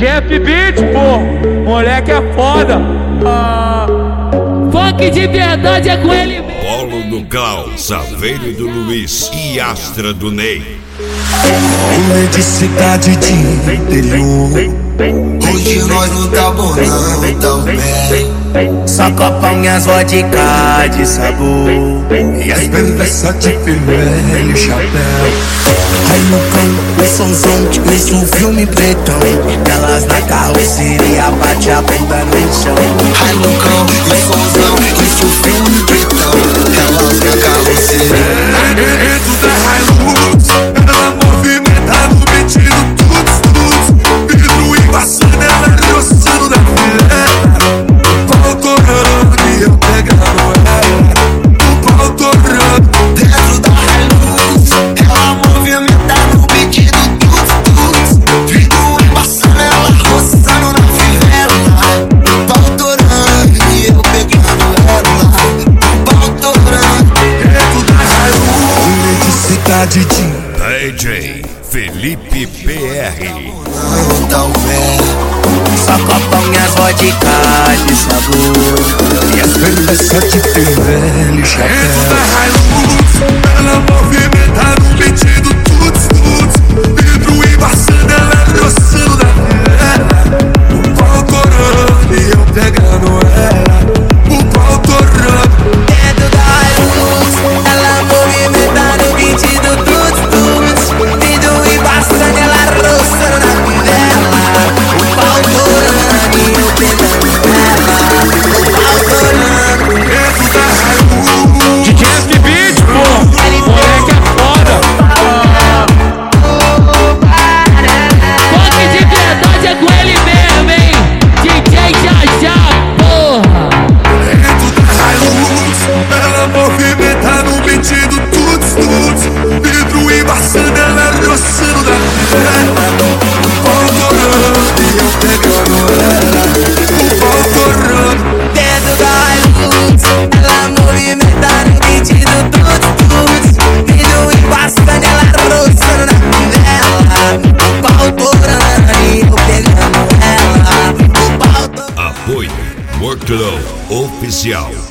Jeff Beat, pô, moleque é foda. Funk de verdade é com ele mesmo. Polo do Clau, Saveiro do Luiz e Astra do Ney. Homem de cidade de interior, hoje nós não tá bom não, tão bem. Só copão e as vodka de sabor, e as perversas de vermelho chapéu. Aí no campo, o somzão, nesse um filme pretão, elas na carroceria bate a bunda no chão. Aí no campo, o somzão, nesse um filme pretão, elas na carroceria. Dentro da Hilux, ela movimenta no metido tudo, vidro embaçando, ela roçando da mulher. O pau torando e eu pegando ela. O pau torando dentro da Hilux, ela movimenta no metido tudo, vidro embaçando, ela roçando na fivela. O pau torando e eu pegando ela. O pau torando dentro da Hilux. Homem de cidade de DJ Felipe PR. Só copão e as vodka de sabor, e as perversas de vermelho chapéu. Ela movimenta no metido tudo, vidro embaçando, ela roçando da mulher. O pau torando e eu pegando ela. O pau torando dentro da Hilux, ela movimenta no metido tudo, vidro embaçando, ela roçando na fivela. O pau torando e eu pegando ela. O pau torando dentro da Hilux. Jeff Beat, pô, moleque é foda. Funk de verdade é com ele mesmo, hein? DJ Jajá, porra. Dentro da Hilux, ela movimenta no metido tudo, vidro embaçando, ela roçando da mulher. O pau torando e eu pegando ela. O pau torando dentro da Hilux, ela movimenta no metido tudo, vidro embaçando, ela roçando na fivela. O pau torando e eu pegando ela. O pau torando. Apoio Worklow Oficial.